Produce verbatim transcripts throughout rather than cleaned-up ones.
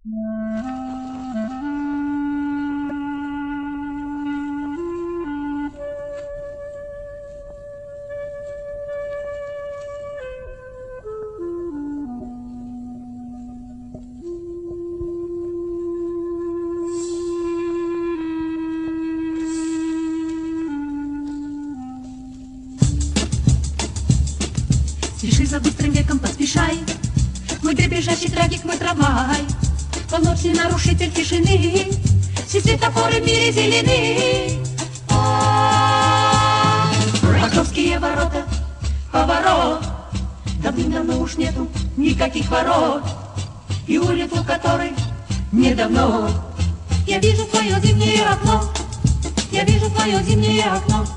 Спеши за быстрым веком, поспешай, мой дребезжащий трагик, мой трамвай, полночный нарушитель тишины, все светофоры в мире зелены. Покровские ворота, поворот, давным-давно уж нету никаких ворот, и улицу которой недавно я вижу твое зимнее окно, я вижу твое зимнее окно.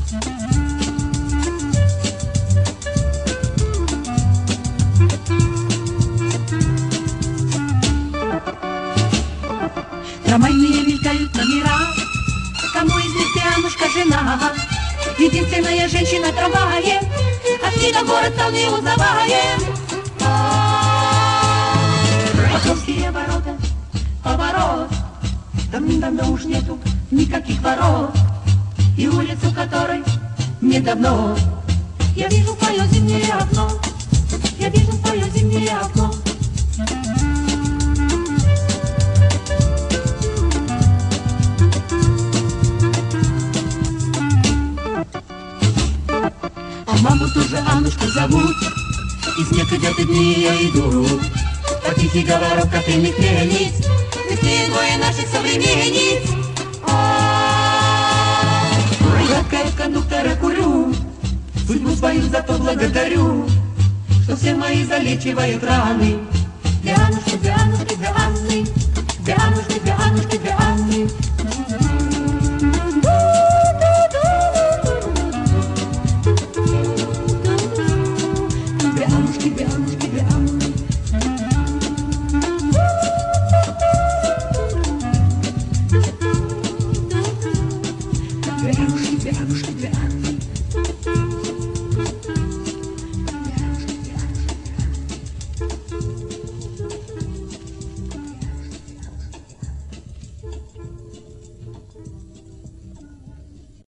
Трамвайные мелькают номера, кому из них ты, Аннушка, жена? Единственная женщина в трамвае, от вида город стал не узнаваем. Покровские ворота, поворот, давным-давно уж нету никаких ворот, и улицу которой недавно я вижу твое зимнее окно, я вижу твое зимнее окно. Маму тоже Аннушку зовут, и снег идет, и дни я иду по тихий говорок кофейных мельниц, быстрее двое наших современниц. Гадкая кондуктора курю, судьбу свою зато благодарю, что все мои залечивают раны. Для Аннушки, для Аннушки, для Аннушки.